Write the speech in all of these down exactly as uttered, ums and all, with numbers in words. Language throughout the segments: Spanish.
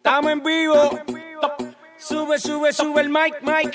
Estamos en vivo. Sube, sube, sube el mic, mic.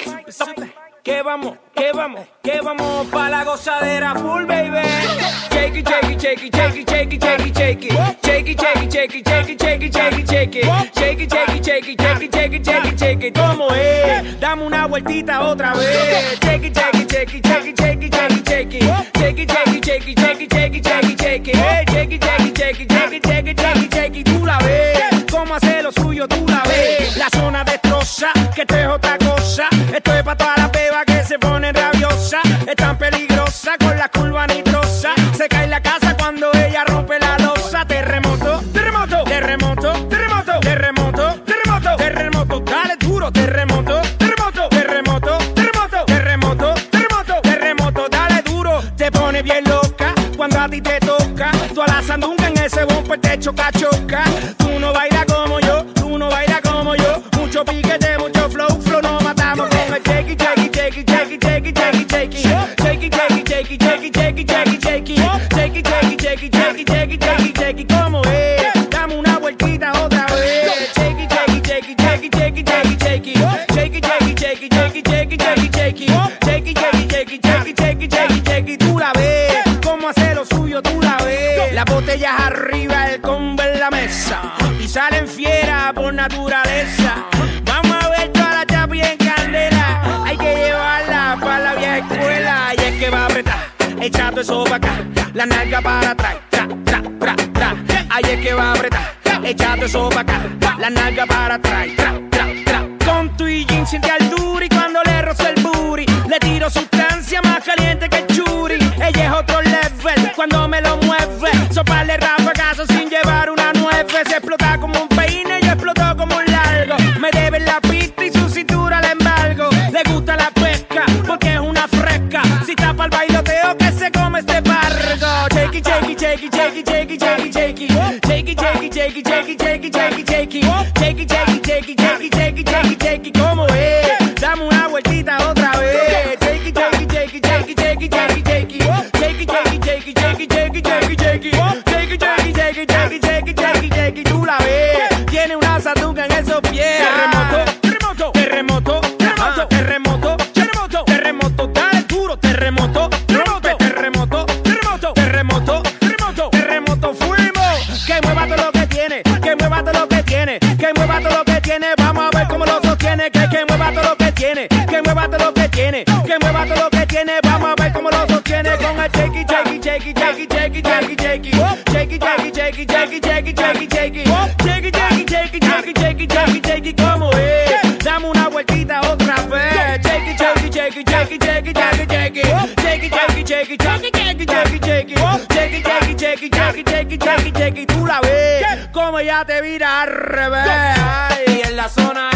Que vamos, que vamos, que vamos pa' la gozadera full, baby. Shake it, shake it, shake it, shake it, shake it, shake it, shake it. Shake it, shake it, shake it, shake it, shake it, shake it, shake it. Shake it, shake it, shake it, shake it, shake it, shake it, shake it. ¿Cómo es? Dame una vueltita otra vez. Shake it, shake it, shake it, shake it, shake it, shake it, shake it. Shake it, shake it, shake it, shake it, shake it, shake it, shake it. Shake it, shake it, shake it, shake it, shake it, shake it, shake it. Tú la ves. Cómo hace lo suyo, tú la ves. La zona destroza, que esto es otra cosa. Esto es pa' todas las bebas que se ponen rabiosas. Es tan peligrosa con la curva nitrosa. Se cae la casa cuando ella rompe la losa. Terremoto, terremoto, terremoto, terremoto, terremoto, terremoto, terremoto. Dale duro, terremoto, terremoto, terremoto, terremoto, terremoto, terremoto, terremoto. Dale duro, te pone bien loca cuando a ti te toca. Tú a la sandunga en ese bumper te choca, choca. Tú no bailas como yo, tú no bailas como yo. Mucho piquete, mucho flow, flow, nos matamos con el shake it, shake it, shake it, shake it, shake it, shake it, shake it. Shake it, shake it, shake it, shake it, shake it, shake it, shake it. Shake it, shake it, shake it, shake it, shake it, shake it, shake it. ¿Cómo es? Dame una vueltita otra vez. Shake it, shake it, shake it, shake it, shake it, shake it, shake it. Shake it, shake it, shake it, shake it, shake it, shake it, shake it. Shake it, shake it, shake it, shake it, shake it, shake it, shake it. Tú la ves. Cómo hace lo suyo, tú la ves. Las botellas arriba, el combo en la mesa. Y salen fieras por naturaleza. Vamos a ver toda la chapi en candela. Hay que llevarla para la vieja escuela. Y es que va a apretar, echando eso para acá. La nalga para atrás, tra, tra, tra, tra. Ahí es que va a apretar, echando eso para acá. La nalga para atrás, tra, tra, tra. Con tu y jean siente al duri cuando le rozo el booty. Le tiro sustancia más caliente que el churi. Ella es otro level cuando me lo mueve. Soparle rafagazo sin llevar una nueve. Se explota como un peine y explotó como un largo. Me debe la pista y su cintura le embargo. Le gusta la pesca porque es una fresca. Si tapa el bailoteo que se come este barco. Shake it, shake it, shake it, shake it, shake it, shake it, shake it. Shake it, shake it, shake it, shake it, shake it, shake it, shake it. Shake it, shake it, shake it, shake it, shake it, shake it, shake it. ¿Cómo es? Dame una vueltita otra vez. Shake it, shake it, shake it, shake it, shake it, shake it, shake it. Shake it, shake it, shake it, shake it, shake it, shake it, shake it. Shake it, shake it, shake it, shake it, shake it, shake it, shake it. Tú la ves. Tiene una sandunga en esos pies. Terremoto, terremoto, terremoto, terremoto, terremoto, terremoto, terremoto. Dale duro, terremoto, terremoto, terremoto, terremoto, terremoto, terremoto, terremoto. Fuimos. Que mueva todo lo que tiene, que mueva todo lo que tiene, que mueva todo lo que tiene. Vamos a ver cómo lo sostiene. Que que mueva todo lo que tiene, que mueva todo lo que tiene, que mueva todo lo que tiene. Vamos a ver cómo lo sostiene con el shake it, shake it, shake it, shake it, shake it, shake it, shake it. Shake it, shake it, shake it, shake it, shake it, shake it, shake it. Shake it, shake it, shake it, shake it, shake it, shake it, shake it. ¿Cómo es? Dame una vueltita otra vez. Shake it, shake it, shake it, shake it, shake it, shake it, shake it. Shake it, shake it, shake it, shake it, shake it, shake it, shake it. Shake it, shake it, shake it, shake it, shake it, shake it, shake it. Tú la ves como ya te vira al revés. Ay, en la zona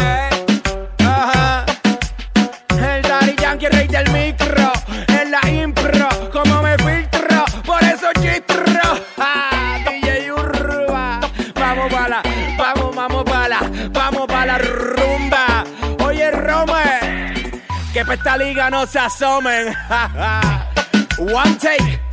es ajá. El Daddy Yankee, rey del micro. En la impro, como me filtro. Por eso chistro. Ah, D J Urba. Vamos pa' la, vamos, vamos pa' la, vamos pa' la rumba. Oye, Rome, que pa' esta liga no se asomen. One take.